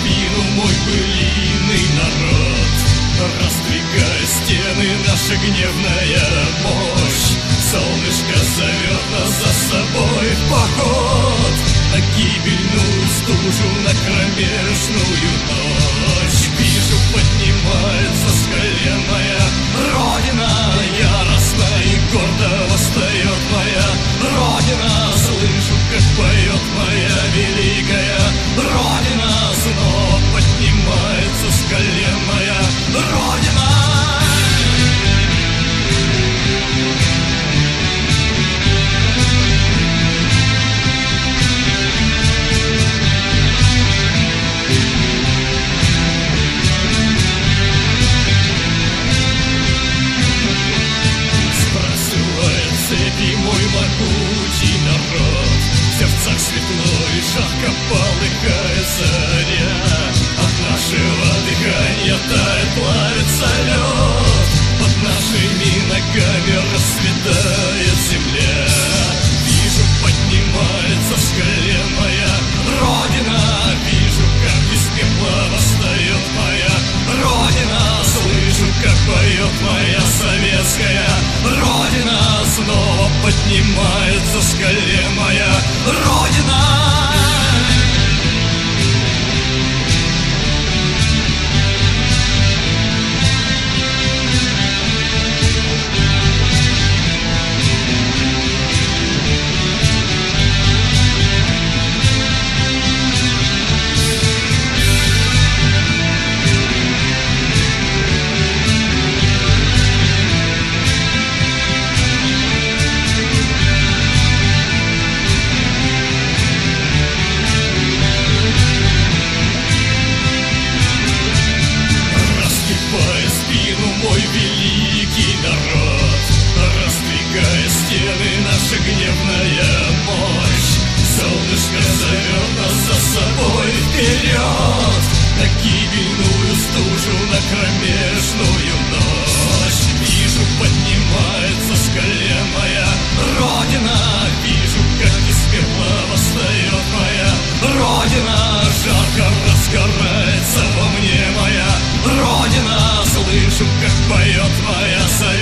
спину мой былиный народ. Раздвигая стены, наша гневная мощь. Солнышко зовет нас за собой в поход, на гибельную стужу, на кромешную ночь. Вижу, поднимается с колен моя Родина, яростно и гордо восстает моя Родина. Слышу, как поет моя великая Родина. Снова поднимается с колен моя Родина. Цепи мой могучий народ, в сердцах светло и жарко полыхает заря. От нашего дыхания тает, плавится лед, под нашими ногами расцветает земля. Вижу, поднимается с колен моя Родина, вижу, как из пепла восстает моя Родина. Слышу, как поет моя советская Родина. Снова поднимается с колен моя Родина. Мой великий народ, раздвигая стены, наша гневная мощь. Солнышко зовет нас за собой вперед, на гибельную стужу, на кромешную ночь. Вижу, поднимается с колен моя Родина, вижу, как из пепла восстает моя Родина. Жарко разгорается во мне моя Родина. Слышу, как поет моя советская